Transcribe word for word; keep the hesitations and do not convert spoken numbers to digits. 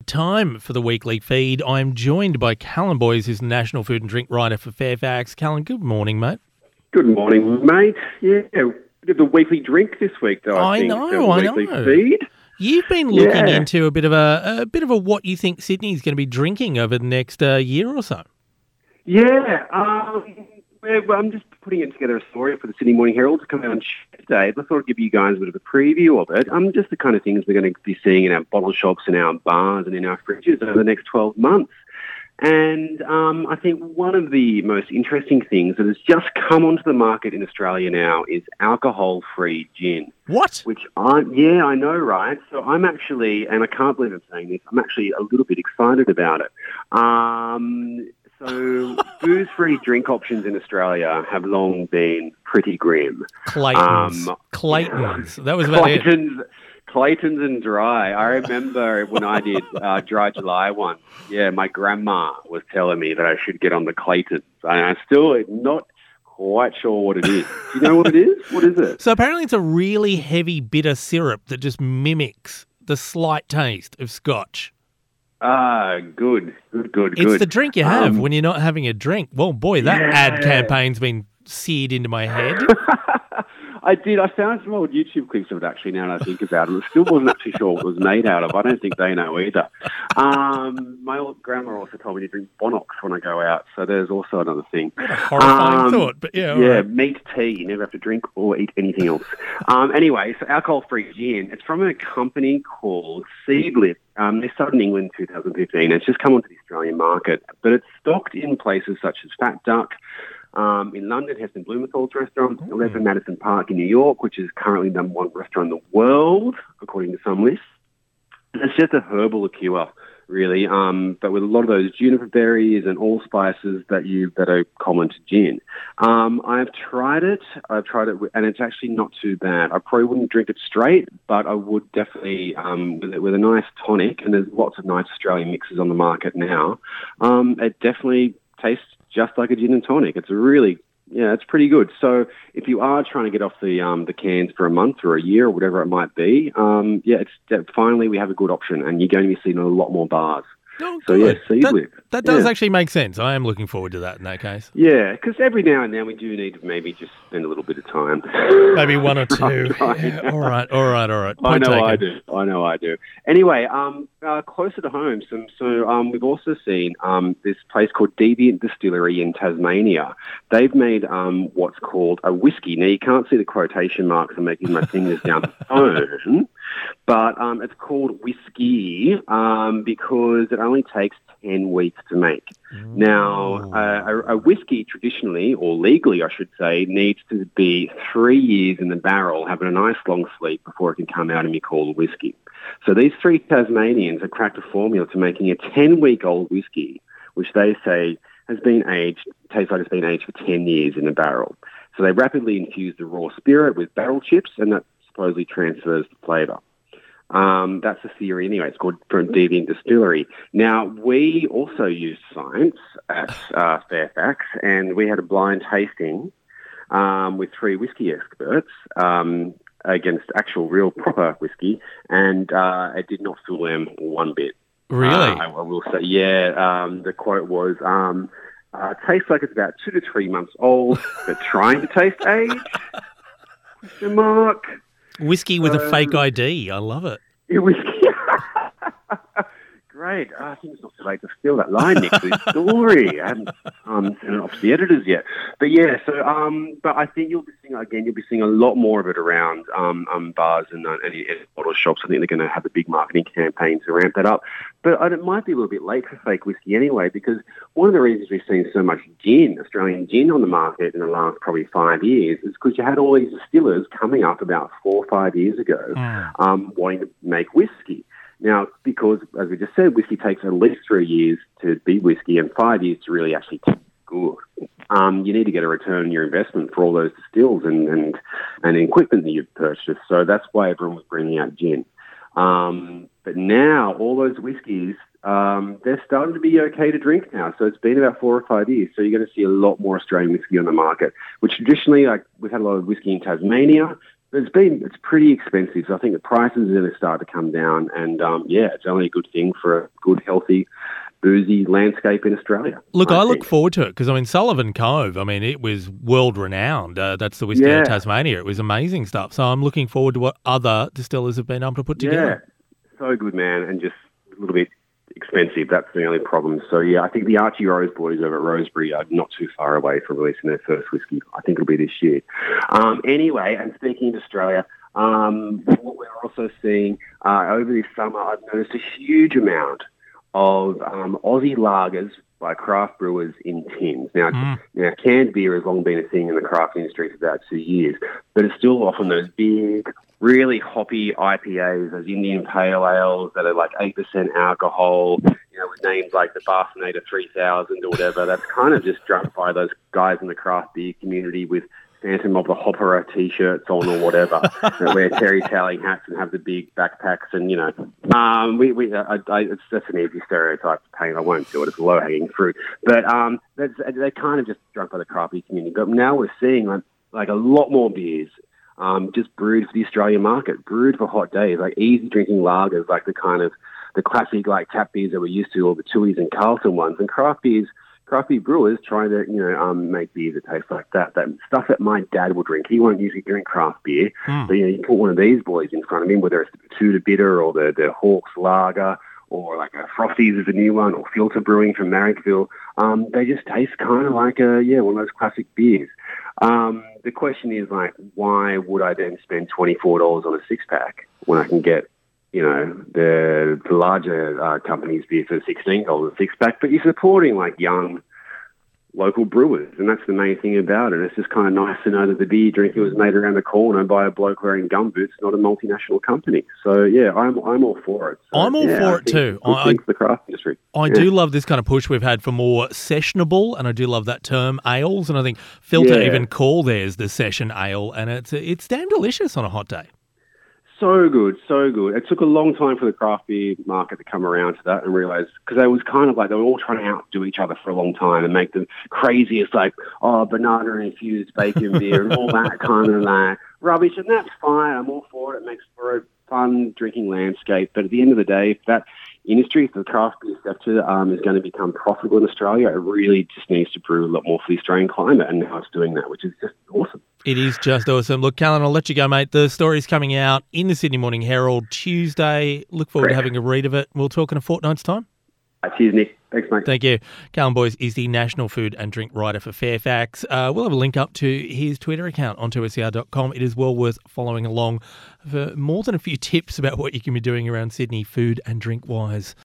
time for the weekly feed. I'm joined by Callan Boys, who's the National Food and Drink writer for Fairfax. Callan, good morning, mate. Good morning, mate. Yeah, we have the weekly drink this week, though. I, I think. know, the I weekly know. Feed. You've been looking Yeah. into a bit of a, a bit of a what you think Sydney's going to be drinking over the next uh, year or so. Yeah, um, well, well, I'm just putting it together a story for the Sydney Morning Herald to come out on Tuesday. I thought I'd give you guys a bit of a preview of it. Um, just the kind of things we're going to be seeing in our bottle shops, in our bars, and in our fridges over the next twelve months. And um, I think one of the most interesting things that has just come onto the market in Australia now is alcohol-free gin. What? Which I, yeah, I know, right? So I'm actually, and I can't believe I'm saying this, I'm actually a little bit excited about it. Um, so booze-free drink options in Australia have long been pretty grim. Clayton's. Um, Clayton's. That was about it. Clayton's. Clayton's and Dry. I remember when I did uh, Dry July once. Yeah, my grandma was telling me that I should get on the Clayton's. And I'm still not quite sure what it is. Do you know what it is? What is it? So apparently it's a really heavy, bitter syrup that just mimics the slight taste of scotch. Ah, good, good, good, It's good. the drink you have Um, when you're not having a drink. Well, boy, that Yeah. ad campaign's been seared into my head. I did. I found some old YouTube clips of it, actually, now that I think about it. I still wasn't actually sure what it was made out of. I don't think they know either. Um, my old grandma also told me to drink Bonox when I go out, so there's also another thing. What a horrifying Um, thought, but yeah, all Yeah, right. meat tea. You never have to drink or eat anything else. um, anyway, so alcohol-free gin. It's from a company called Seedlip. Um, they started in England in two thousand fifteen. It's just come onto the Australian market, but it's stocked in places such as Fat Duck, Um, in London, Heston Blumenthal's restaurant, Mm. eleven Madison Park in New York, which is currently number one restaurant in the world, according to some lists. It's just a herbal liqueur, really, um, but with a lot of those juniper berries and allspices that you that are common to gin. Um, I've tried it. I've tried it, with, and it's actually not too bad. I probably wouldn't drink it straight, but I would definitely um, with, it, with a nice tonic. And there's lots of nice Australian mixes on the market now. Um, it definitely tastes just like a gin and tonic. It's a really, yeah, it's pretty good. So if you are trying to get off the um, the cans for a month or a year or whatever it might be, um, yeah, it's finally we have a good option, and you're going to be seeing a lot more bars. Oh, So yeah, good. Seedlip. That, that does Yeah. actually make sense. I am looking forward to that in that case. Yeah, because every now and then we do need to maybe just spend a little bit of time. Maybe one or two. Right. Yeah, all right, all right, all right. I Point know taken. I do. I know I do. Anyway, um, uh, closer to home, so, so um, we've also seen um, this place called Deviant Distillery in Tasmania. They've made um, what's called a whiskey. Now, you can't see the quotation marks I'm making my fingers down the phone, but um, it's called whiskey um, because it only takes ten weeks to make. Now, uh, a, a whiskey traditionally, or legally, I should say, needs to be three years in the barrel, having a nice long sleep before it can come out and be called a whiskey. So these three Tasmanians have cracked a formula to making a ten-week-old whiskey, which they say has been aged, tastes like it's been aged for ten years in the barrel. So they rapidly infuse the raw spirit with barrel chips, and that supposedly transfers the flavour. Um, that's the theory anyway. It's called from Deviant Distillery. Now, we also used science at uh, Fairfax, and we had a blind tasting um, with three whiskey experts um, against actual, real, proper whiskey, and uh, it did not fool them one bit. Really? Uh, I, I will say, yeah. Um, the quote was, um, uh, tastes like it's about two to three months old, but trying to taste age? Question mark. Whiskey with a Um, fake I D. I love it. It was great. I think it's not too late to steal that line next to the story. I haven't um, sent it off to the editors yet. But yeah, so um, but I think you'll be seeing again. You'll be seeing a lot more of it around um, um bars and uh, any bottle shops. I think they're going to have a big marketing campaign to ramp that up. But uh, it might be a little bit late for fake whiskey anyway, because one of the reasons we've seen so much gin, Australian gin, on the market in the last probably five years is because you had all these distillers coming up about four or five years ago, Mm. um, wanting to make whiskey. Now, because, as we just said, whiskey takes at least three years to be whiskey and five years to really actually taste good. Um, you need to get a return on your investment for all those distills and, and, and equipment that you've purchased. So that's why everyone was bringing out gin. Um, but now, all those whiskies, um, they're starting to be okay to drink now. So it's been about four or five years. So you're going to see a lot more Australian whiskey on the market, which traditionally, like, we've had a lot of whiskey in Tasmania, it's been it's pretty expensive. So I think the prices are going to start to come down, and um, yeah, it's only a good thing for a good, healthy, boozy landscape in Australia. Look, I, I look think. forward to it because, I mean, Sullivan Cove, I mean, it was world-renowned. Uh, that's the whiskey Yeah. of Tasmania. It was amazing stuff. So I'm looking forward to what other distillers have been able to put together. Yeah, so good, man, and just a little bit expensive. That's the only problem. So, yeah, I think the Archie Rose boys over at Rosebery are not too far away from releasing their first whiskey. I think it'll be this year. Um, anyway, and speaking of Australia, um, what we're also seeing uh, over this summer, I've noticed a huge amount of um, Aussie lagers by craft brewers in tins. Now, Mm. now, canned beer has long been a thing in the craft industry for about two years, but it's still often those big, really hoppy I P As, those Indian pale ales that are like eight percent alcohol, you know, with names like the Barcenator three thousand or whatever. That's kind of just drunk by those guys in the craft beer community with Phantom of the Opera T-shirts on or whatever, that wear terry toweling hats and have the big backpacks, and you know, um, we, we, I, I, it's that's an easy stereotype to paint. I won't do it. It's low hanging fruit, but um, that's, they're kind of just drunk by the craft beer community. But now we're seeing like, like a lot more beers, um, just brewed for the Australian market, brewed for hot days, like easy drinking lagers, like the kind of the classic like tap beers that we're used to, or the Tui's and Carlton ones, and craft beers. Craft beer brewers trying to, you know, um, make beers that taste like that. That stuff that my dad will drink. He won't usually drink craft beer, Mm. but you know, you put one of these boys in front of him, whether it's the Tudor Bitter or the the Hawks Lager, or like a Frosties is a new one, or Filter Brewing from Marrickville. Um, they just taste kind of like a yeah one of those classic beers. Um, the question is like, why would I then spend twenty four dollars on a six pack when I can get, you know, the, the larger uh, companies beer for sixteen dollars a six pack, but you're supporting like young local brewers, and that's the main thing about it. It's just kind of nice to know that the beer drinker was made around the corner by a bloke wearing gumboots, not a multinational company. So yeah, I'm I'm all for it. So, I'm all yeah, for I it think too. good I- thing for the craft industry. I Yeah. do love this kind of push we've had for more sessionable, and I do love that term, ales, and I think Filter Yeah. even call theirs the session ale, and it's it's damn delicious on a hot day. So good, so good. It took a long time for the craft beer market to come around to that and realize, because they was kind of like, they were all trying to outdo each other for a long time and make the craziest, like, oh, banana-infused bacon beer and all that kind of like rubbish. And that's fine. I'm all for it. It makes for a fun drinking landscape. But at the end of the day, if that industry, if the craft beer sector um, is going to become profitable in Australia, it really just needs to brew a lot more for the Australian climate. And now it's doing that, which is just awesome. It is just awesome. Look, Callan, I'll let you go, mate. The story's coming out in the Sydney Morning Herald Tuesday. Look forward Great. to having a read of it. We'll talk in a fortnight's time. Uh, cheers, Nick. Thanks, mate. Thank you. Callan Boyes is the National Food and Drink Writer for Fairfax. Uh, we'll have a link up to his Twitter account on two S E R dot com. It is well worth following along for more than a few tips about what you can be doing around Sydney food and drink-wise.